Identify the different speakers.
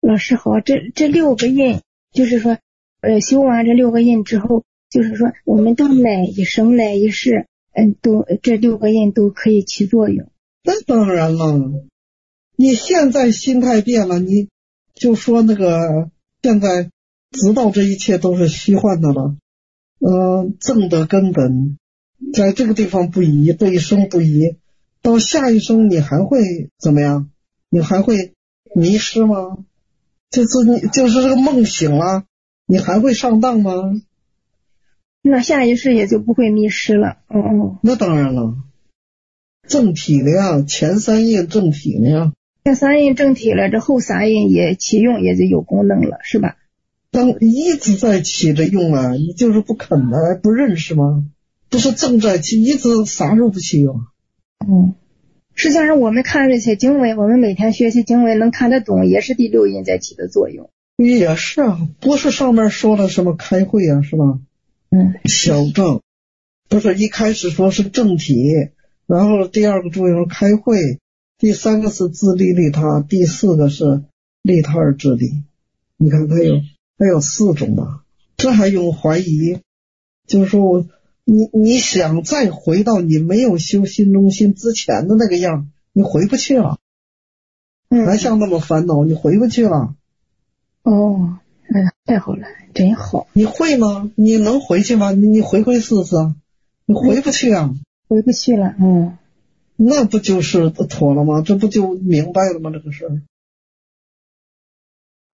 Speaker 1: 老师好，这六个印，就是说，修完这六个印之后，就是说，我们到哪一生哪一世，都这六个印都可以起作用。
Speaker 2: 那当然了，你现在心态变了，你就说那个现在知道这一切都是虚幻的了，正的根本在这个地方不移，这一生不移，到下一生你还会怎么样？你还会迷失吗？就是这个梦醒了，你还会上当吗？
Speaker 1: 那下一世也就不会迷失了。
Speaker 2: 那当然了，正体了呀，前三印正体了呀。
Speaker 1: 前三印正体了，这后三印也起用，也就有功能了，是吧？
Speaker 2: 当一直在起着用啊，你就是不肯的，不认识吗？不是正在起，一直啥时候不起用？
Speaker 1: 实际上我们看这些经文，我们每天学习经文能看得懂，也是第六印在起的作用。
Speaker 2: 也是啊，不是上面说了什么开会啊，是吧？小正，不是一开始说是正体，然后第二个作用是开会，第三个是自利利他，第四个是利他而自利。你看它有四种的，这还用怀疑？就是说你想再回到你没有修心中心之前的那个样，你回不去了。还像那么烦恼，你回不去了。
Speaker 1: 太好了，真好。
Speaker 2: 你会吗？你能回去吗？你回试试。你回不去啊。
Speaker 1: 回不去了。
Speaker 2: 那不就是妥了吗？这不就明白了吗？这个事儿。